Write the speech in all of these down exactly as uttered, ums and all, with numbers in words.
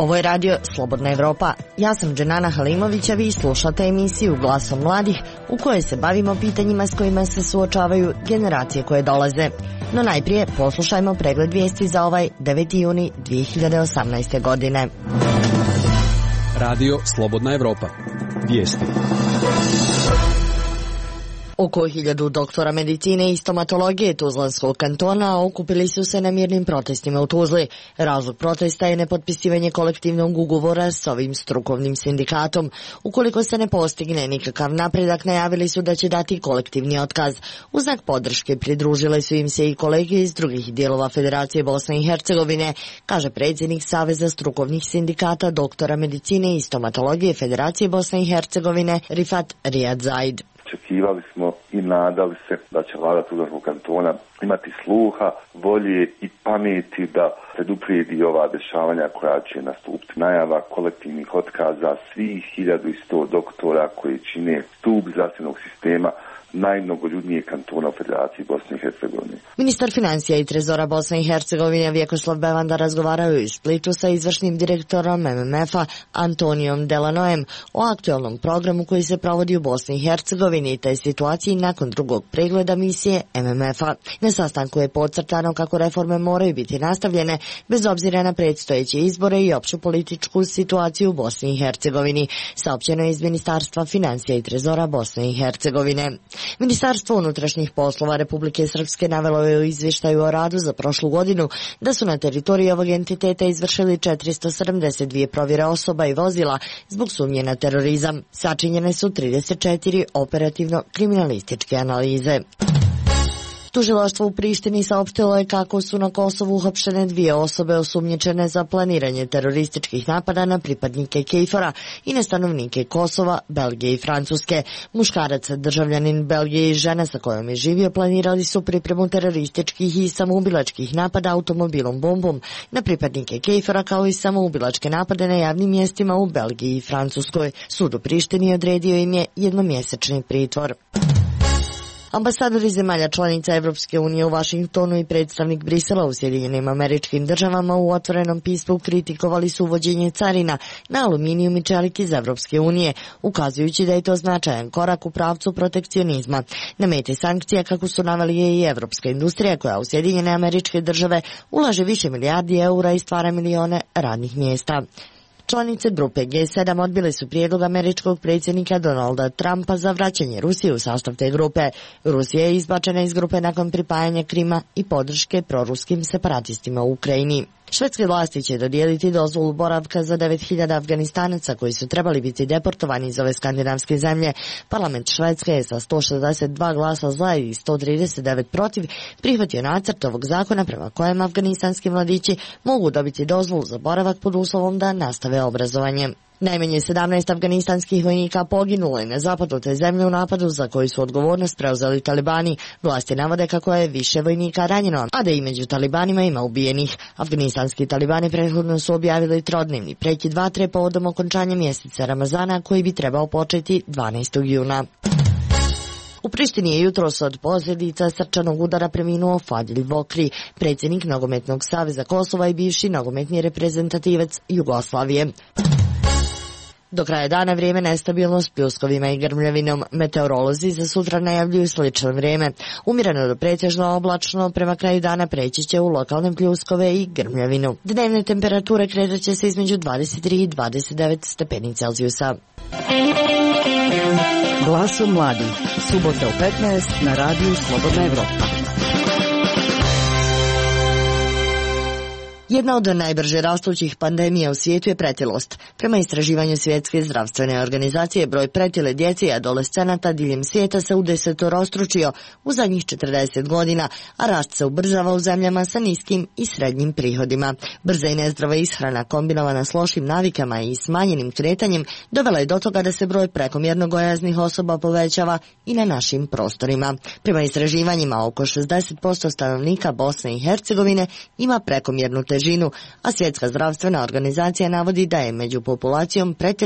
Ovo je radio Slobodna Evropa. Ja sam Dženana Halimović, a vi slušate emisiju Glasom mladih u kojoj se bavimo pitanjima s kojima se suočavaju generacije koje dolaze. No najprije poslušajmo pregled vijesti za ovaj deveti juni dvije hiljade osamnaeste. godine. Radio Slobodna Evropa. Vijesti. Oko hiljadu doktora medicine i stomatologije Tuzlanskog kantona okupili su se na mirnim protestima u Tuzli. Razlog protesta je nepotpisivanje kolektivnog ugovora s ovim strukovnim sindikatom. Ukoliko se ne postigne nikakav napredak, najavili su da će dati kolektivni otkaz. U znak podrške pridružile su im se i kolege iz drugih dijelova Federacije Bosne i Hercegovine, kaže predsjednik Saveza strukovnih sindikata doktora medicine i stomatologije Federacije Bosne i Hercegovine Rifat Rijadzaid. Očekivali smo i nadali se da će vlada Tuzlanskog kantona imati sluha, volje i pameti da preduprijedi ova dešavanja koja će nastupiti. Najava kolektivnih otkaza svih hiljadu sto doktora koji čine stup zdravstvenog sistema najmnogoljudnijeg kantona u Federaciji Bosne i Hercegovine. Ministar financija i trezora Bosne i Hercegovine Vjekoslav Bevanda razgovarao u Splitu sa izvršnim direktorom M M F-a Antonijom Delanoem o aktualnom programu koji se provodi u Bosni i Hercegovini te situaciji nakon drugog pregleda misije M M F-a. Na sastanku je podcrtano kako reforme moraju biti nastavljene bez obzira na predstojeće izbore i opću političku situaciju u Bosni i Hercegovini, saopćeno je iz Ministarstva financija i trezora Bosne i Hercegovine. Ministarstvo unutrašnjih poslova Republike Srpske navelo je u izvještaju o radu za prošlu godinu da su na teritoriji ovog entiteta izvršili četiristo sedamdeset dvije provjere osoba i vozila zbog sumnje na terorizam. Sačinjene su trideset četiri operativno-kriminalističke analize. Tužilaštvo u Prištini saopštilo je kako su na Kosovu uhapšene dvije osobe osumnjičene za planiranje terorističkih napada na pripadnike KFOR-a i na stanovnike Kosova, Belgije i Francuske. Muškarac, državljanin Belgije i žena sa kojom je živio planirali su pripremu terorističkih i samoubilačkih napada automobilom bombom na pripadnike KFOR-a kao i samoubilačke napade na javnim mjestima u Belgiji i Francuskoj. Sud u Prištini odredio im je jednomjesečni pritvor. Ambasadori zemalja članica Evropske unije u Vašingtonu i predstavnik Brisela u Sjedinjenim Američkim Državama u otvorenom pismu kritikovali su uvođenje carina na aluminijum i čelik iz Evropske unije, ukazujući da je to značajan korak u pravcu protekcionizma. Na meti sankcija, kako su naveli, je i evropska industrija koja u Sjedinjene Američke Države ulaže više milijardi eura i stvara milione radnih mjesta. Članice grupe G sedam odbile su prijedlog američkog predsjednika Donalda Trumpa za vraćanje Rusije u sastav te grupe. Rusija je izbačena iz grupe nakon pripajanja Krima i podrške proruskim separatistima u Ukrajini. Švedske vlasti će dodijeliti dozvolu boravka za devet hiljada Afganistanaca koji su trebali biti deportovani iz ove skandinavske zemlje. Parlament Švedske je sa sto šezdeset dva glasa za i sto trideset devet protiv prihvatio nacrt ovog zakona prema kojem afganistanski mladići mogu dobiti dozvolu za boravak pod uslovom da nastave obrazovanje. Najmanje sedamnaest afganistanskih vojnika poginulo je na zapadu te zemlje u napadu za koji su odgovornost preuzeli talibani. Vlasti navode kako je više vojnika ranjeno, a da i među talibanima ima ubijenih. Afganistanski talibani prethodno su objavili trodnevni prekid vatre povodom okončanja mjeseca Ramazana koji bi trebao početi dvanaestog juna. U Prištini je jutros od posljedica srčanog udara preminuo Fadil Vokri, predsjednik Nogometnog saveza Kosova i bivši nogometni reprezentativac Jugoslavije. Do kraja dana vrijeme nestabilno s pljuskovima i grmljavinom. Meteorolozi za sutra najavljuju slično vrijeme. Umjereno do pretežno oblačno, prema kraju dana preći će u lokalne pljuskove i grmljavinu. Dnevne temperature kretat će se između dvadeset tri i dvadeset devet stepeni Celzijusa. Glasom mladih, subota u petnaest na radiju Slobodna Evropa. Jedna od najbrže rastućih pandemija u svijetu je pretilost. Prema istraživanju Svjetske zdravstvene organizacije, broj pretile djece i adolescenata diljem svijeta se udesetorostručio u zadnjih četrdeset godina, a rast se ubrzava u zemljama sa niskim i srednjim prihodima. Brza i nezdrava ishrana kombinovana s lošim navikama i smanjenim kretanjem dovela je do toga da se broj prekomjerno gojaznih osoba povećava i na našim prostorima. Prema istraživanjima, oko šezdeset posto stanovnika Bosne i Hercegovine ima prekomjernu težinu, a Svjetska zdravstvena organizacija navodi da je među populacijom pretilih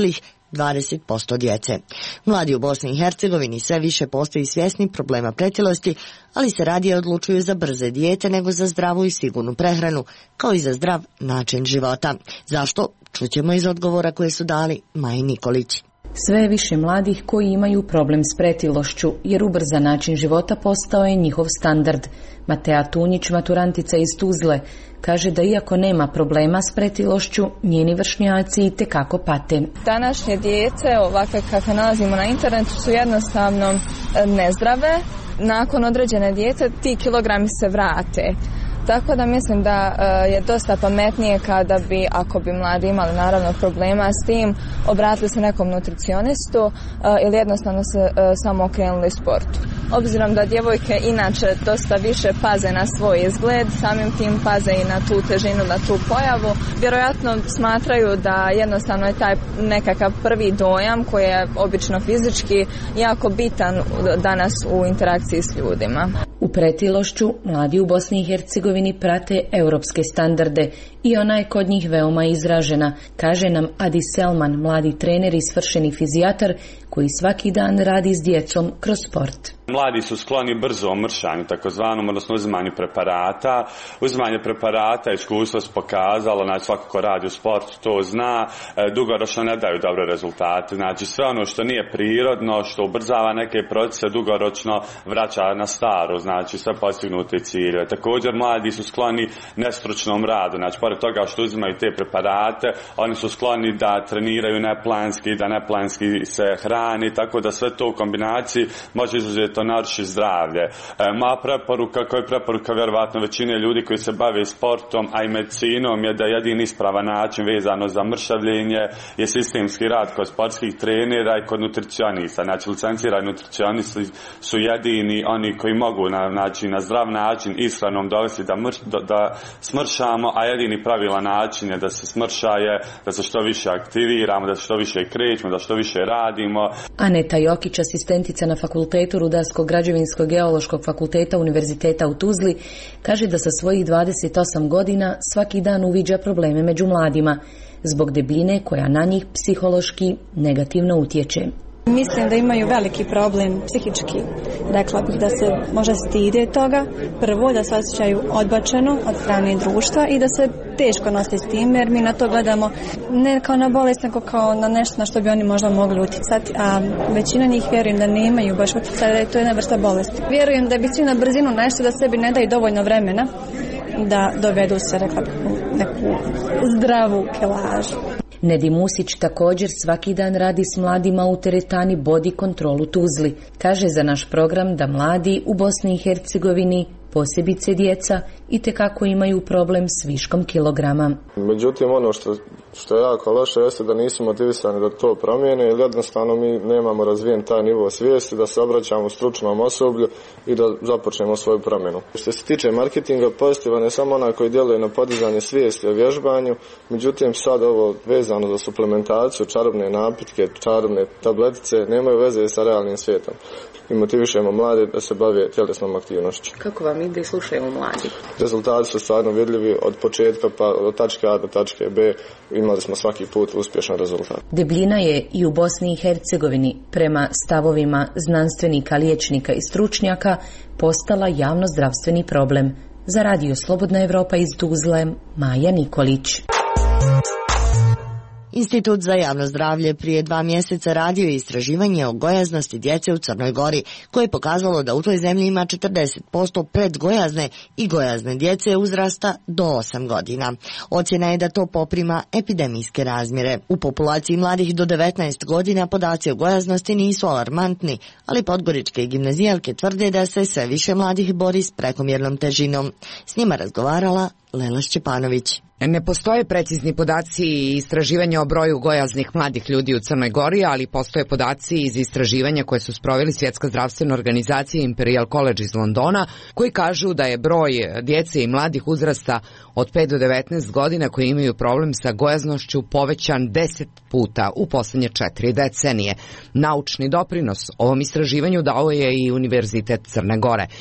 dvadeset posto djece. Mladi u Bosni i Hercegovini sve više postaju svjesni problema pretilosti, ali se radije odlučuju za brze dijete nego za zdravu i sigurnu prehranu, kao i za zdrav način života. Zašto? Čućemo iz odgovora koje su dali Maji Nikolić. Sve je više mladih koji imaju problem s pretilošću, jer ubrzan način života postao je njihov standard. Matea Tunjić, maturantica iz Tuzle, kaže da iako nema problema s pretilošću, njeni vršnjaci itekako pate. Današnje djece, ovakve kakve nalazimo na internetu, su jednostavno nezdrave. Nakon određene dijete ti kilogrami se vrate. Tako da mislim da je dosta pametnije kada bi, ako bi mladi imali naravno problema s tim, obratili se nekom nutricionistu ili jednostavno se samo okrenuli sportu. Obzirom da djevojke inače dosta više paze na svoj izgled, samim tim paze i na tu težinu, na tu pojavu, vjerojatno smatraju da jednostavno je taj nekakav prvi dojam koji je obično fizički jako bitan danas u interakciji s ljudima. U pretilošću mladi u Bosni i Hercegovini prate europske standarde i ona je kod njih veoma izražena, kaže nam Adi Selman, mladi trener i svršeni fizijatar koji svaki dan radi s djecom kroz sport. Mladi su skloni brzom mršanju, takozvanom, odnosno uzimanju preparata. Uzimanje preparata, iskustvo se pokazalo, znači svako ko radi u sportu to zna, dugoročno ne daju dobre rezultate. Znači sve ono što nije prirodno, što ubrzava neke procese, dugoročno vraća na staro, znači sve postignute ciljeve. Također mladi su skloni nestručnom radu, znači pored toga što uzimaju te preparate, oni su skloni da treniraju neplanski, da neplanski se hrani, tako da sve to u kombinaciji može izuzeti naruši zdravlje. E, moja preporuka, koja je preporuka vjerovatno većine ljudi koji se bave sportom, a i medicinom, je da jedini ispravan način vezano za mršavljenje je sistemski rad kod sportskih trenera i kod nutricionista. Znači, licencirani nutricionisti su jedini oni koji mogu na, znači, na zdrav način ishranom dovesti da, mrš, da, da smršamo, a jedini pravilan način je da se smrša je da se što više aktiviramo, da se što više krećemo, da što više radimo. Aneta Jokić, asistentica na fakultetu Rudarsko-građevinskog geološkog fakulteta Univerziteta u Tuzli, kaže da sa svojih dvadeset osam godina svaki dan uviđa probleme među mladima zbog debljine koja na njih psihološki negativno utječe. Mislim da imaju veliki problem psihički. Rekla bih da se možda stide toga. Prvo, da se osjećaju odbačeno od strane društva i da se teško nose s tim, jer mi na to gledamo ne kao na bolest, nego kao na nešto na što bi oni možda mogli utjecati. A većina njih vjerujem da nemaju baš utjecati, da je to jedna vrsta bolesti. Vjerujem da bi svi na brzinu nešto da sebi ne daju dovoljno vremena da dovedu se, rekla bih, neku zdravu kilažu. Nedi Musić također svaki dan radi s mladima u teretani Body Control u Tuzli. Kaže za naš program da mladi u Bosni i Hercegovini, posebice djeca, itekako imaju problem s viškom kilograma. Međutim, ono što, što je jako loše jeste da nisu motivisani da to promijene, jer jednostavno mi nemamo razvijen taj nivo svijesti da se obraćamo stručnom osoblju i da započnemo svoju promjenu. Što se tiče marketinga, pozitivan je samo onaj koji djeluje na podizanje svijesti o vježbanju, međutim sad ovo vezano za suplementaciju, čarobne napitke, čarobne tabletice nemaju veze sa realnim svijetom. I motivišemo mlade da se bave tjelesnom aktivnošću. Kako vam ide i slušaju mladi? Rezultati su stvarno vidljivi od početka pa od tačke A do tačke B. Imali smo svaki put uspješan rezultat. Debljina je i u Bosni i Hercegovini prema stavovima znanstvenika, liječnika i stručnjaka postala javnozdravstveni problem. Za Radio Slobodna Evropa iz Tuzle, Maja Nikolić. Institut za javno zdravlje prije dva mjeseca radio je istraživanje o gojaznosti djece u Crnoj Gori, koje je pokazalo da u toj zemlji ima četrdeset posto predgojazne i gojazne djece uzrasta do osam godina. Ocjena je da to poprima epidemijske razmjere. U populaciji mladih do devetnaest godina podaci o gojaznosti nisu alarmantni, ali podgoričke gimnazijalke tvrde da se sve više mladih bori s prekomjernom težinom. S njima razgovarala Lela Šćepanović. Ne postoje precizni podaci i istraživanja o broju gojaznih mladih ljudi u Crnoj Gori, ali postoje podaci iz istraživanja koje su sproveli Svjetska zdravstvena organizacija i Imperial College iz Londona, koji kažu da je broj djece i mladih uzrasta od pet do devetnaest godina koji imaju problem sa gojaznošću povećan deset puta u posljednje četiri decenije. Naučni doprinos ovom istraživanju dao je i Univerzitet Crne Gore.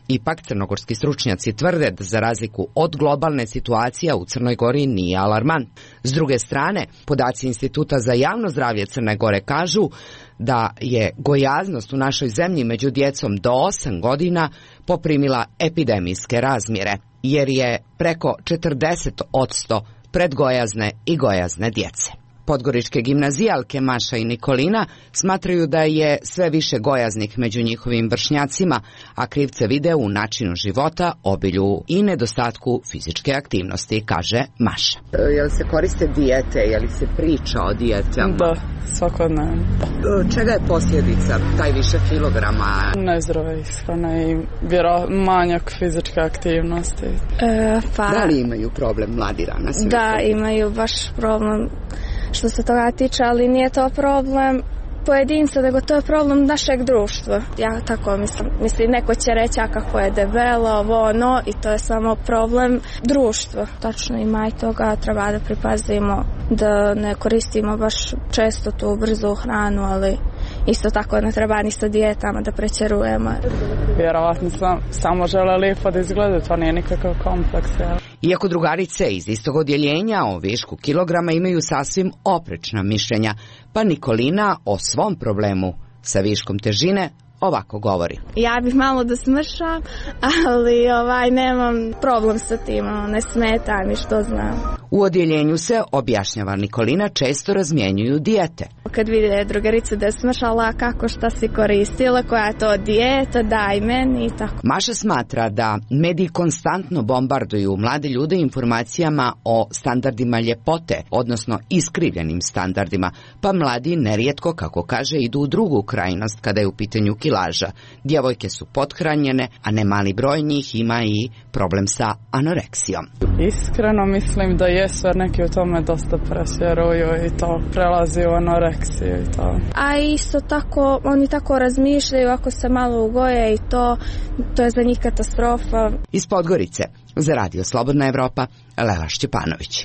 Ipak, crnogorski stručnjaci tvrde da za razliku od globalne situacija u Crnoj Gori nije alarmant. S druge strane, podaci Instituta za javno zdravlje Crne Gore kažu da je gojaznost u našoj zemlji među djecom do osam godina poprimila epidemijske razmjere, jer je preko četrdeset posto predgojazne i gojazne djece. Podgoričke gimnazijalke Maša i Nikolina smatraju da je sve više gojaznih među njihovim vršnjacima, a krivce vide u načinu života, obilju i nedostatku fizičke aktivnosti, kaže Maša. Je li se koriste dijete, je li se priča o dijetama? Da, svakodnevno. Čega je posljedica taj više kilograma? Nezdrava ishrana i vjero, manjak fizičke aktivnosti. E, pa, da li imaju problem mladi danas? Da, imaju baš problem što se toga tiče, ali nije to problem pojedinca, nego to je problem našeg društva. Ja tako mislim. Mislim, neko će reći kako je debelo, ovo, ono, i to je samo problem društva. Tačno ima i toga, treba da pripazimo da ne koristimo baš često tu brzu hranu, ali isto tako ne treba ni sa dijetama da prećerujemo. Vjerovatno sam, samo žele lijepo da izgleda, to nije nikakav kompleks. Ja. Iako drugarice iz istog odjeljenja o višku kilograma imaju sasvim oprečna mišljenja, pa Nikolina o svom problemu sa viškom težine ovako govori. Ja bih malo da smršam, ali ovaj, nemam problem sa tim, ne smeta mi što znam. U odjeljenju se, objašnjava Nikolina, često razmjenjuju dijete. Kad vide drugaricu da je smršala, kako šta si koristila, koja je to dijeta, daj meni i tako. Maša smatra da mediji konstantno bombarduju mlade ljude informacijama o standardima ljepote, odnosno iskrivljenim standardima, pa mladi nerijetko, kako kaže, idu u drugu krajnost kada je u pitanju kilaža. Djevojke su pothranjene, a ne mali broj njih ima i problem sa anoreksijom. Iskreno mislim da je sve neki u tome dosta presjeruju i to prelazi u anoreksiju i to. A isto tako, oni tako razmišljaju ako se malo ugoje i to, to je za njih katastrofa. Iz Podgorice, za Radio Slobodna Evropa, Lela Šćepanović.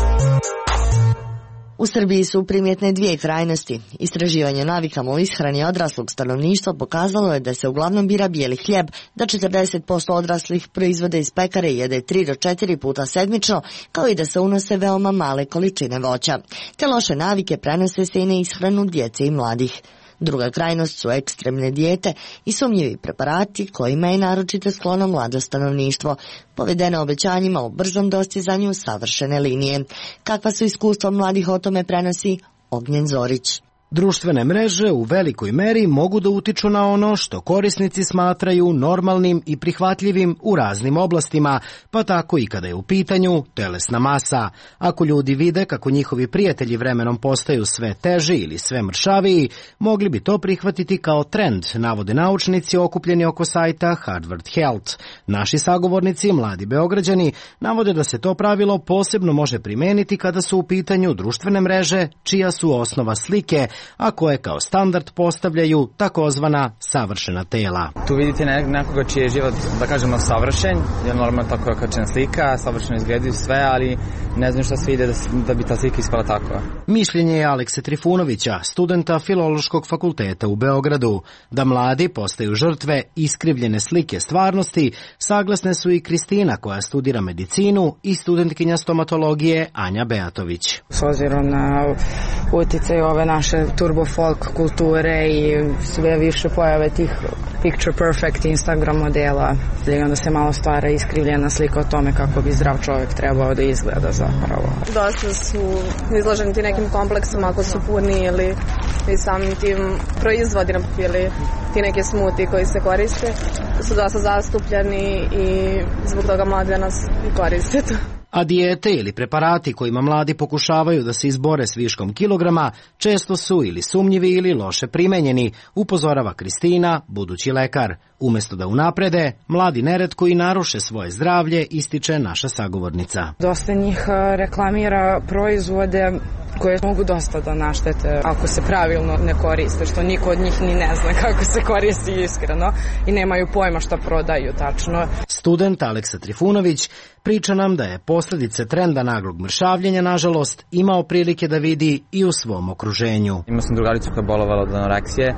U Srbiji su primjetne dvije krajnosti. Istraživanje navikama u ishrani odraslog stanovništva pokazalo je da se uglavnom bira bijeli hljeb, da četrdeset posto odraslih proizvode iz pekare i jede tri do četiri puta sedmično, kao i da se unose veoma male količine voća. Te loše navike prenose se i na ishranu djece i mladih. Druga krajnost su ekstremne dijete i sumnjivi preparati kojima je naročito sklono mlado stanovništvo, povedene obećanjima o brzom dostizanju savršene linije. Kakva su iskustva mladih o tome prenosi Ognjen Zorić. Društvene mreže u velikoj meri mogu da utiču na ono što korisnici smatraju normalnim i prihvatljivim u raznim oblastima, pa tako i kada je u pitanju telesna masa. Ako ljudi vide kako njihovi prijatelji vremenom postaju sve teži ili sve mršaviji, mogli bi to prihvatiti kao trend, navode naučnici okupljeni oko sajta Harvard Health. Naši sagovornici, mladi Beograđani, navode da se to pravilo posebno može primeniti kada su u pitanju društvene mreže, čija su osnova slike, a koje kao standard postavljaju takozvana savršena tela. Tu vidite nekoga čiji je život, da kažemo, savršen, jer normalno tako je kačena slika, savršeno izgledaju sve, ali ne znam šta se ide da, da bi ta slika ispala tako. Mišljenje je Alekse Trifunovića, studenta Filološkog fakulteta u Beogradu. Da mladi postaju žrtve iskrivljene slike stvarnosti, saglasne su i Kristina, koja studira medicinu, i studentkinja stomatologije Anja Beatović. S obzirom na utjecaj ove naše turbo folk kulture i sve više pojave tih picture perfect Instagram modela, i onda se malo stvara iskrivljena slika o tome kako bi zdrav čovjek trebao da izgleda zapravo. Dosta su izloženi ti nekim kompleksom ako su puni ili i samim tim proizvodi ili ti neke smuti koji se koriste su dosta zastupljeni i zbog toga mladi danas i koriste to. A dijete ili preparati kojima mladi pokušavaju da se izbore s viškom kilograma često su ili sumnjivi ili loše primenjeni, upozorava Kristina, budući lekar. Umesto da unaprede, mladi neretko i naruše svoje zdravlje, ističe naša sagovornica. Dosta njih reklamira proizvode koje mogu dosta da naštete ako se pravilno ne koriste, što niko od njih ni ne zna kako se koristi iskreno i nemaju pojma šta prodaju tačno. Student Aleksa Trifunović priča nam da je posljedice trenda naglog mršavljenja, nažalost, imao prilike da vidi i u svom okruženju. Imao sam drugaricu koja je bolovala od anoreksije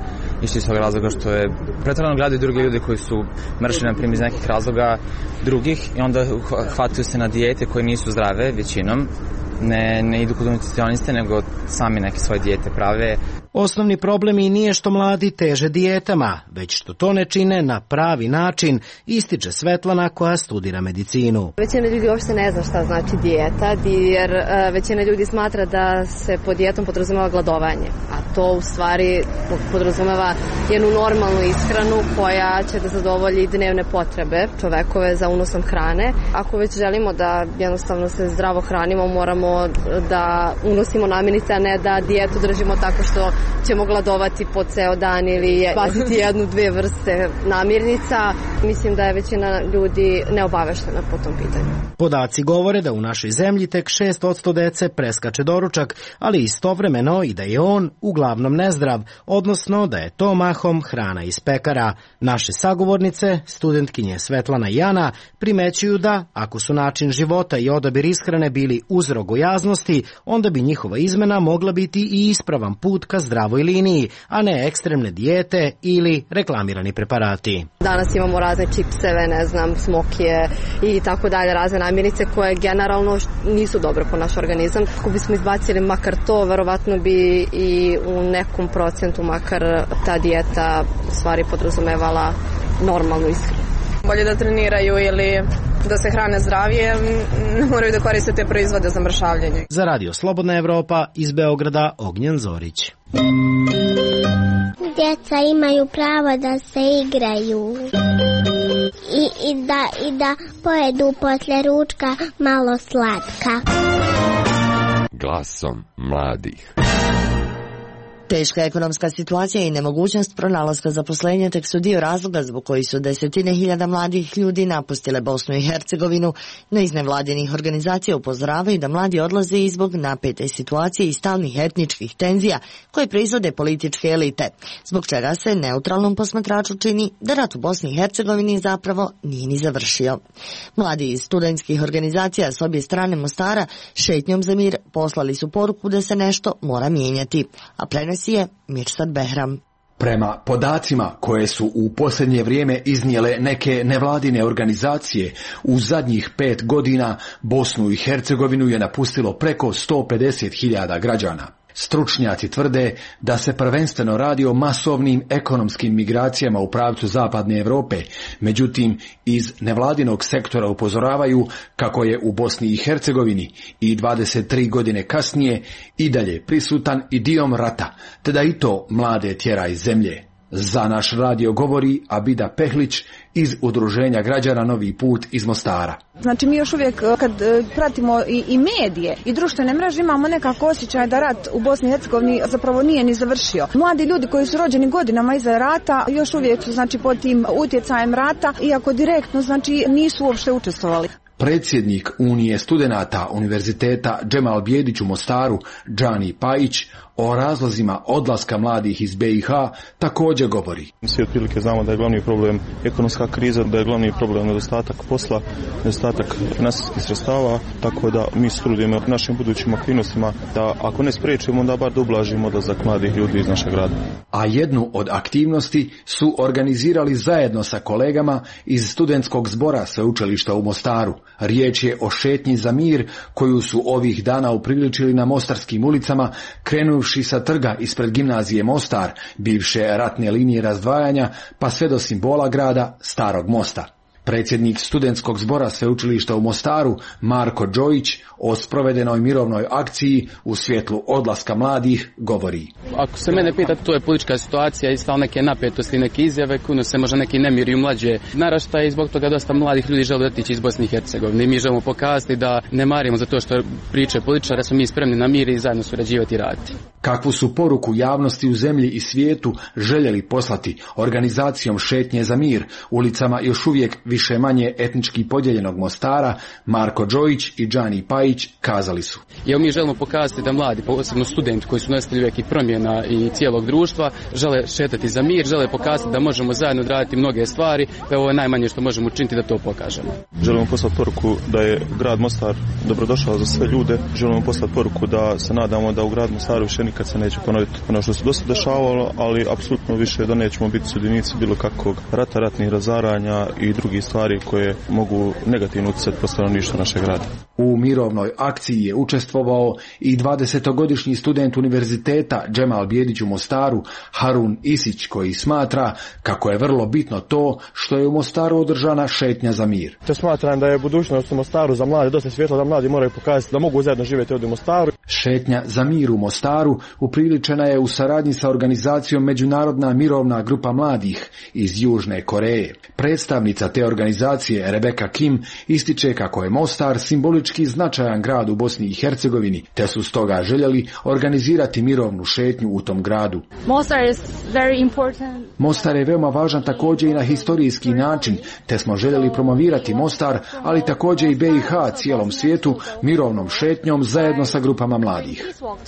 išli iz tog razloga što je pretjerano gledaju drugi ljudi koji su mršeni, na primjer, iz nekih razloga drugih i onda hvataju se na dijete koje nisu zdrave većinom. Ne, ne idu kod nutricioniste, nego sami neke svoje dijete prave. Osnovni problem i nije što mladi teže dijetama, već što to ne čine na pravi način, ističe Svetlana koja studira medicinu. Većina ljudi uopšte ne zna šta znači dijeta, jer većina ljudi smatra da se pod dijetom podrazumeva gladovanje, a to u stvari podrazumeva jednu normalnu ishranu koja će da zadovolji dnevne potrebe čovekove za unosom hrane. Ako već želimo da jednostavno se zdravo hranimo, moramo da unosimo namirnice, a ne da dijetu držimo tako što ćemo gladovati po ceo dan ili baciti jednu, dve vrste namirnica. Mislim da je većina ljudi neobaveštena po tom pitanju. Podaci govore da u našoj zemlji tek šest posto dece preskače doručak, ali istovremeno i da je on uglavnom nezdrav, odnosno da je to mahom hrana iz pekara. Naše sagovornice, studentkinje Svetlana i Jana, primećuju da, ako su način života i odabir ishrane bili uzrok gojaznosti, onda bi njihova izmena mogla biti i ispravan put ka zdravoj liniji, a ne ekstremne dijete ili reklamirani preparati. Danas imamo razne čipseve, ne znam, smokije i tako dalje, razne namirnice koje generalno nisu dobre po naš organizam. Ako bismo izbacili makar to, verovatno bi i u nekom procentu makar ta dijeta u stvari podrazumevala normalnu ishranu. Bolje da treniraju ili da se hrane zdravije, ne moraju da koriste te proizvode za mršavljenje. Za Radio Slobodna Evropa iz Beograda Ognjen Zorić. Djeca imaju pravo da se igraju i, i, da, i da pojedu posle ručka malo slatka. Glasom mladih. Teška ekonomska situacija i nemogućnost pronalaska zaposlenja tek su dio razloga zbog koji su desetine hiljada mladih ljudi napustile Bosnu i Hercegovinu, no iz nevladinih organizacija upozoravaju da mladi odlaze i zbog napete situacije i stalnih etničkih tenzija koje proizvode političke elite, zbog čega se neutralnom posmatraču čini da rat u Bosni i Hercegovini zapravo nije ni završio. Mladi iz studentskih organizacija s obje strane Mostara šetnjom za mir poslali su poruku da se nešto mora mijenjati, a prenosi je Mirsad Behram. Prema podacima koje su u posljednje vrijeme iznijele neke nevladine organizacije, u zadnjih pet godina Bosnu i Hercegovinu je napustilo preko sto pedeset hiljada građana. Stručnjaci tvrde da se prvenstveno radi o masovnim ekonomskim migracijama u pravcu zapadne Europe, međutim iz nevladinog sektora upozoravaju kako je u Bosni i Hercegovini i dvadeset tri godine kasnije i dalje prisutan idijom rata, te da i to mlade tjera iz zemlje. Za naš radio govori Abida Pehlić iz Udruženja građana Novi put iz Mostara. Znači mi još uvijek kad pratimo i, i medije i društvene mreže imamo nekako osjećaj da rat u Bosni i Hercegovini zapravo nije ni završio. Mladi ljudi koji su rođeni godinama iza rata još uvijek su znači pod tim utjecajem rata, iako direktno znači nisu uopšte učestvovali. Predsjednik Unije studenata Univerziteta Džemal Bjedić u Mostaru, Džani Pajić, o razlozima odlaska mladih iz be i ha također govori. Svi otprilike znamo da je glavni problem ekonomska kriza, da je glavni problem nedostatak posla, nedostatak finansijskih sredstava, tako da mi se trudimo našim budućim aktivnostima da ako ne spriječimo, onda bar da ublažimo odlazak mladih ljudi iz našeg grada. A jednu od aktivnosti su organizirali zajedno sa kolegama iz studentskog zbora sveučilišta u Mostaru. Riječ je o šetnji za mir koju su ovih dana upriličili na mostarskim ulicama, krenuvši sa trga ispred gimnazije Mostar, bivše ratne linije razdvajanja, pa sve do simbola grada Starog mosta. Predsjednik studentskog zbora sveučilišta u Mostaru, Marko Đojić, o sprovedenoj mirovnoj akciji u svjetlu odlaska mladih govori. Ako se mene pita, to je politička situacija i stalno neke napetosti, neke izjave, kuno se možda neki nemiri u mlađe naraštaje i zbog toga dosta mladih ljudi žele otići iz Bosne i Hercegovine. Mi želimo pokazati da ne marimo za to što priče političara, da smo mi spremni na mir i zajedno surađivati i raditi. Kakvu su poruku javnosti u zemlji i svijetu željeli poslati organizacijom Šetnje za mir, ulicama još uvijek više manje etnički podijeljenog Mostara, Marko Đojić i Džani Pajić kazali su. Evo mi želimo pokazati da mladi, posebno studenti koji su nositelji velikih promjena i cijelog društva, žele šetati za mir, žele pokazati da možemo zajedno odraditi mnoge stvari, pa ovo je najmanje što možemo učiniti da to pokažemo. Želimo poslati poruku da je grad Mostar dobrodošao za sve ljude. Želimo poslati poruku da se nadamo da u gradu Mostaru više nikad se neće ponoviti ono što se do sada dešavalo, ali apsolutno više da nećemo biti sudionici bilo kakvog rata, ratnih razaranja i drugih stvari koje mogu negativno utjecati po stanovništvu našeg grada. U mirovnoj akciji je učestvovao i dvadesetogodišnji student univerziteta Džemal Bijedić u Mostaru, Harun Isić, koji smatra kako je vrlo bitno to što je u Mostaru održana šetnja za mir. To smatram da je budućnost u Mostaru za mlade dosta svjetla, da mladi moraju pokazati da mogu zajedno živjeti ovdje u Mostaru. Šetnja za mir u Mostaru upriličena je u saradnji sa organizacijom Međunarodna mirovna grupa mladih iz Južne Koreje. Predstavnica te organizacije Rebeka Kim ističe kako je Mostar simbolički značajan grad u Bosni i Hercegovini, te su stoga željeli organizirati mirovnu šetnju u tom gradu. Mostar is very important. Mostar je veoma važan također i na historijski način, te smo željeli promovirati Mostar, ali također i B i H cijelom svijetu mirovnom šetnjom zajedno sa grupama mladih.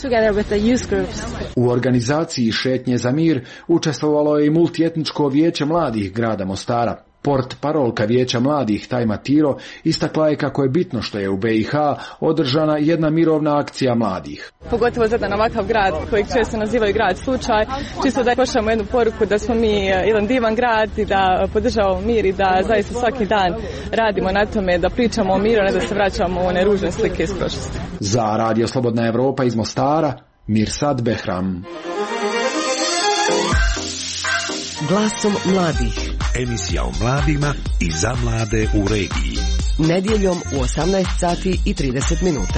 U organizaciji šetnje za mir učestvovalo je i multietničko vijeće mladih grada Mostara. Port parolka vijeća mladih Tajma Tiro istakla je kako je bitno što je u B i H održana jedna mirovna akcija mladih. Pogotovo za jedan ovakav grad kojeg često nazivaju grad slučaj, čisto da pošaljemo jednu poruku da smo mi jedan divan grad i da podržavamo mir i da zaista svaki dan radimo na tome da pričamo o miru, ne da se vraćamo u one ružne slike iz prošlosti. Za Radio Slobodna Evropa iz Mostara, Mirsad Behram. Glasom mladih. Emisija o mladima i za mlade u regiji. Nedjeljom u osamnaest sati i trideset minuta.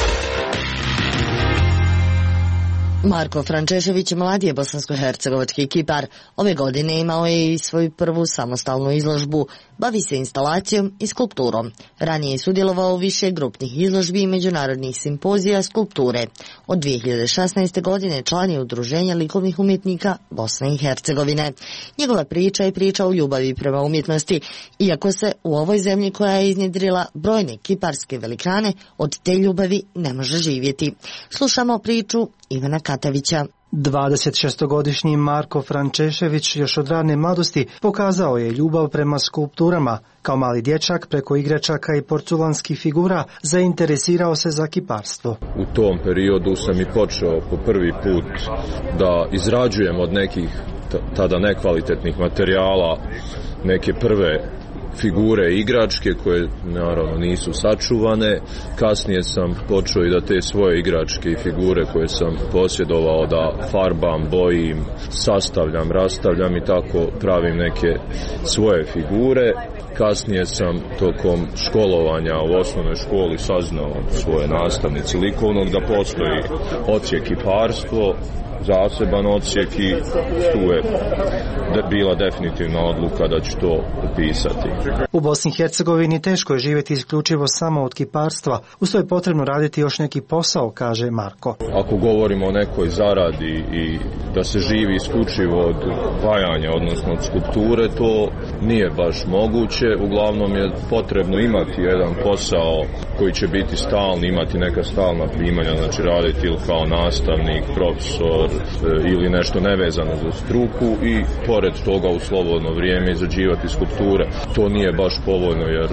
Marko Frančešević, mladi je bosansko-hercegovački kipar. Ove godine imao je i svoju prvu samostalnu izložbu. Bavi se instalacijom i skulpturom. Ranije je sudjelovao u više grupnih izložbi i međunarodnih simpozija skulpture. Od dvije hiljade šesnaeste. godine član je Udruženja likovnih umjetnika Bosne i Hercegovine. Njegova priča je priča o ljubavi prema umjetnosti, iako se u ovoj zemlji koja je iznjedrila brojne kiparske velikane, od te ljubavi ne može živjeti. Slušamo priču Ivana Katavića. dvadesetšestogodišnji Marko Frančešević još od rane mladosti pokazao je ljubav prema skulpturama. Kao mali dječak preko igračaka i porculanskih figura zainteresirao se za kiparstvo. U tom periodu sam i počeo po prvi put da izrađujem od nekih tada nekvalitetnih materijala neke prve figure i igračke koje naravno nisu sačuvane. Kasnije sam počeo i da te svoje igračke i figure koje sam posjedovao da farbam, bojim, sastavljam, rastavljam i tako pravim neke svoje figure. Kasnije sam tokom školovanja u osnovnoj školi saznao od svoje nastavnice likovnog da postoji odsjek kiparstvo, zaseban odsjek i tu je bila definitivna odluka da ću to upisati. U Bosni i Hercegovini teško je živjeti isključivo samo od kiparstva. Uz to je potrebno raditi još neki posao, kaže Marko. Ako govorimo o nekoj zaradi i da se živi isključivo od vajanja, odnosno od skulpture, to nije baš moguće. Uglavnom je potrebno imati jedan posao koji će biti stalni, imati neka stalna primanja, znači raditi ili kao nastavnik, profesor ili nešto nevezano za struku i pored toga u slobodno vrijeme izrađivati skulpture. To nije baš povoljno jer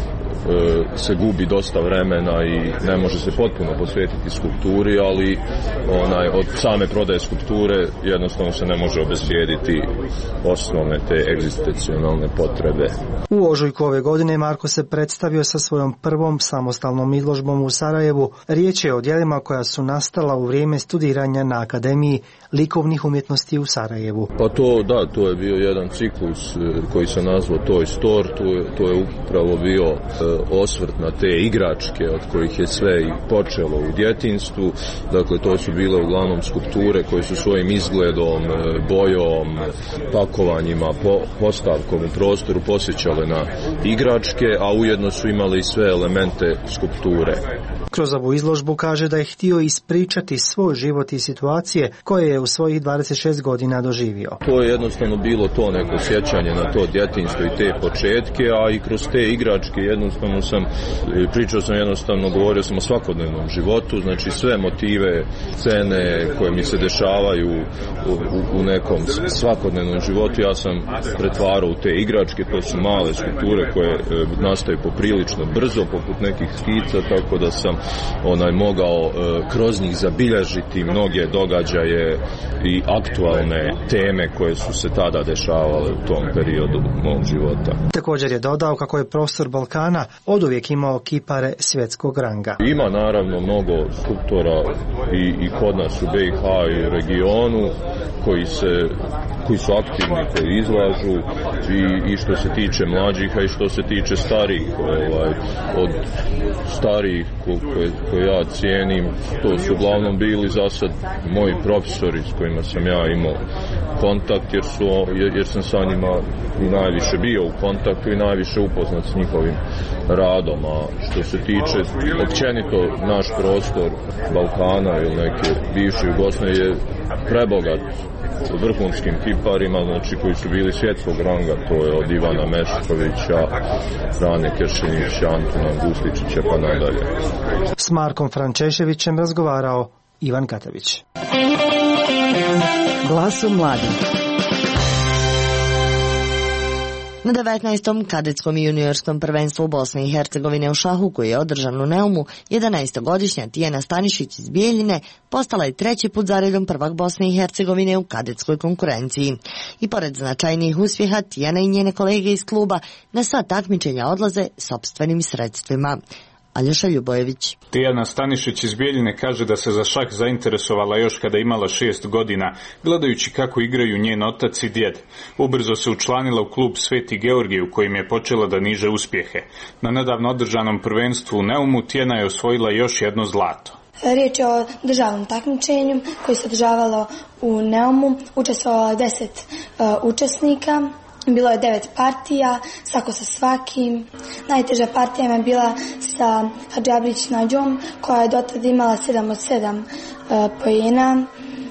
se gubi dosta vremena i ne može se potpuno posvetiti skulpturi, ali onaj, od same prodaje skulpture jednostavno se ne može obezbijediti osnovne te egzistencionalne potrebe. U ožujku ove godine Marko se predstavio sa svojom prvom samostalnom izložbom u Sarajevu. Riječ je o djelima koja su nastala u vrijeme studiranja na Akademiji likovnih umjetnosti u Sarajevu. Pa to, da, to je bio jedan ciklus koji se nazvao Toy Store, to je, to je upravo bio osvrt na te igračke od kojih je sve i počelo u djetinjstvu. Dakle, to su bile uglavnom skulpture koje su svojim izgledom, bojom, pakovanjima, po, postavkom u prostoru posjećale na igračke, a ujedno su imali i sve elemente skulpture. Kroz ovu izložbu kaže da je htio ispričati svoj život i situacije koje je u svojih dvadeset šest godina doživio. To je jednostavno bilo to neko sjećanje na to djetinjstvo i te početke, a i kroz te igračke jednostavno sam, pričao sam jednostavno, govorio sam o svakodnevnom životu, znači sve motive, scene koje mi se dešavaju u, u, u nekom svakodnevnom životu, ja sam pretvarao u te igračke, to su male skulpture koje e, nastaju poprilično brzo, poput nekih skica, tako da sam onaj mogao e, kroz njih zabilježiti mnoge događaje i aktualne teme koje su se tada dešavale u tom periodu mog života. Također je dodao kako je prostor Balkana oduvijek imao kipare svjetskog ranga. Ima naravno mnogo skulptora i, i kod nas u B i H i u regionu koji se koji su aktivni, koji izlažu i, i što se tiče mlađih, a i što se tiče starijih, ovaj, od starijih koje, koje ja cijenim, to su uglavnom bili za sad moji profesori s kojima sam ja imao kontakt, jer, su, jer, jer sam sa njima i najviše bio u kontaktu i najviše upoznat s njihovim radom, a što se tiče općenito naš prostor Balkana ili neke bivše Jugoslavije je prebogat vrhunskim kiparima, znači koji su bili svjetskog ranga, to je od Ivana Meškovića, Frane Kršinića, Antuna Gustičića pa nadalje. S Markom Frančeševićem razgovarao Ivan Katavić. Glasom mladih. Na devetnaestom kadetskom i juniorskom prvenstvu Bosne i Hercegovine u šahu koji je održan u Neumu, jedanaestogodišnja Tijana Stanišić iz Bijeljine postala je treći put zaredom prvak Bosne i Hercegovine u kadetskoj konkurenciji. I pored značajnijih uspjeha, Tijana i njene kolege iz kluba na sva takmičenja odlaze sopstvenim sredstvima. Aljoša Ljubojević. Tijana Stanišić iz Bijeljine kaže da se za šah zainteresovala još kada imala šest godina, gledajući kako igraju njen otac i djed. Ubrzo se učlanila u klub Sveti Georgije u kojim je počela da niže uspjehe. Na nedavno održanom prvenstvu u Neumu Tijana je osvojila još jedno zlato. Riječ je o državnom takmičenju koje se održavalo u Neumu. Učestvovalo deset uh, učesnika. Bilo je devet partija, svako sa svakim. Najteža partija je bila sa Hadžabrić Nađom, koja je dotad imala sedam od sedam uh, pojena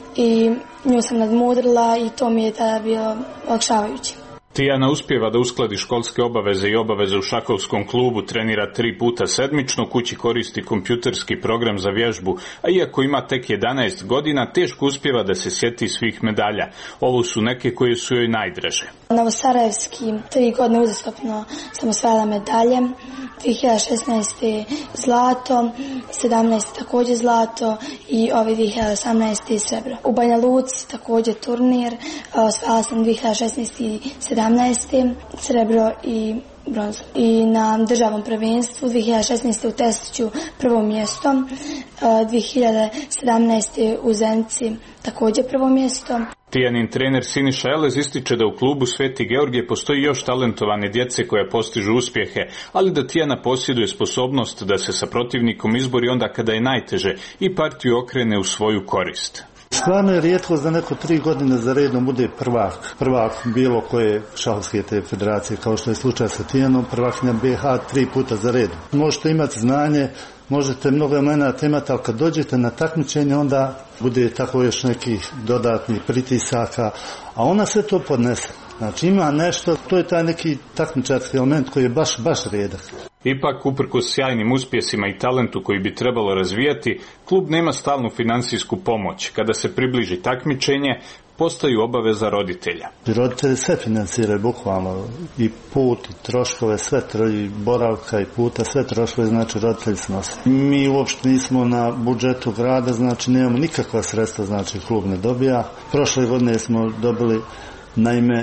i nju sam nadmudrila i to mi je tada bilo olakšavajuće. Tijana uspijeva da uskladi školske obaveze i obaveze u šahovskom klubu, trenira tri puta sedmično, kući koristi kompjuterski program za vježbu, a iako ima tek jedanaest godina, teško uspijeva da se sjeti svih medalja. Ovo su neke koje su joj najdraže. Novosarajevski tri godine uzastopno sam osvajala medalje, dvije hiljade šesnaeste. zlato, sedamnaeste. također zlato i ove dvije hiljade osamnaeste. srebro. U Banja Luci također turnir, osvajala sam dvije hiljade šesnaeste. i sedamnaeste. srebro i bronzu. I na državnom prvenstvu dvije hiljade šesnaeste. u Tesliću prvo mjesto, dvije hiljade sedamnaeste. u Zenici također prvo mjesto. Tijanin trener Siniša Elez ističe da u klubu Sveti Georgije postoji još talentovane djece koja postižu uspjehe, ali da Tijana posjeduje sposobnost da se sa protivnikom izbori onda kada je najteže i partiju okrene u svoju korist. Stvarno je rijetkost da neko tri godine za redom bude prvak. Prvak bilo koje šahovske te federacije, kao što je slučaj sa Tijanom, prvakinja B H tri puta za redom. Možete imati znanje, možete mnogo elemenata imati, ali kad dođete na takmičenje onda bude tako još nekih dodatnih pritisaka, a ona sve to podnese. Znači ima nešto, to je taj neki takmičarski element koji je baš, baš rijedak. Ipak, uprkos sjajnim uspjesima i talentu koji bi trebalo razvijati, klub nema stalnu financijsku pomoć. Kada se približi takmičenje, postaju obaveza roditelja. Roditelji sve financiraju bukvalno, i put, i troškove, sve, i boravka i puta, sve troškove, znači roditelji snose. Mi uopšte nismo na budžetu grada, znači nemamo nikakva sredstva, znači klub ne dobija. Prošle godine smo dobili na ime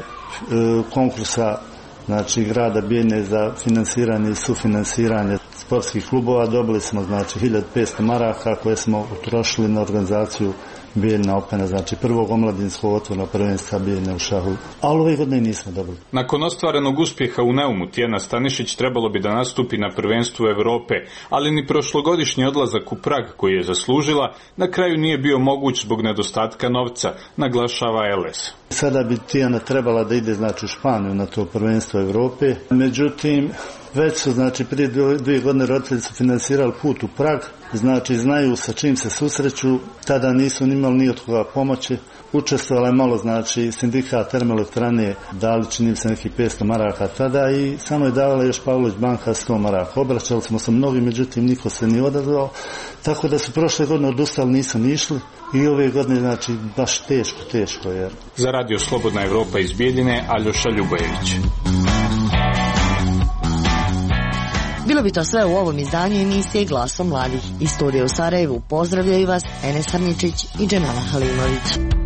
konkursa znači grada Bijeljine za financiranje i sufinanciranje sportskih klubova, dobili smo znači hiljadu petsto maraka koje smo utrošili na organizaciju Bijeljina Opena, znači prvog omladinskog otvornog prvenstva Bijeljine u šahu, ali ove godine nismo dobili. Nakon ostvarenog uspjeha u Neumu, Tijana Stanišić trebalo bi da nastupi na prvenstvu Evrope, ali ni prošlogodišnji odlazak u Prag koji je zaslužila na kraju nije bio moguć zbog nedostatka novca, naglašava Elez. Sada bi Tijana trebala da ide znači u Španiju na to prvenstvo Evrope, međutim već su znači prije dvije godine roditelji su financirali put u Prag znači znaju sa čim se susreću, tada nisu nimali ni od koga pomoći. Učestvovala je malo, znači, sindikat termoelektrane, dali čini se neki petsto maraka tada i samo je davala još Pavlović banka sto maraka. Obraćali smo se mnogi, međutim niko se nije odazvao, tako da su prošle godine odustali, nisu ni išli i ove godine, znači, baš teško, teško. Jer... Za Radio Slobodna Evropa iz Bijeljine, Aljoša Ljubojević. Bilo bi to sve u ovom izdanju emisije Glasom mladih. Iz studija u Sarajevu pozdravljaju vas Enes Arničić i Džemala Halimović.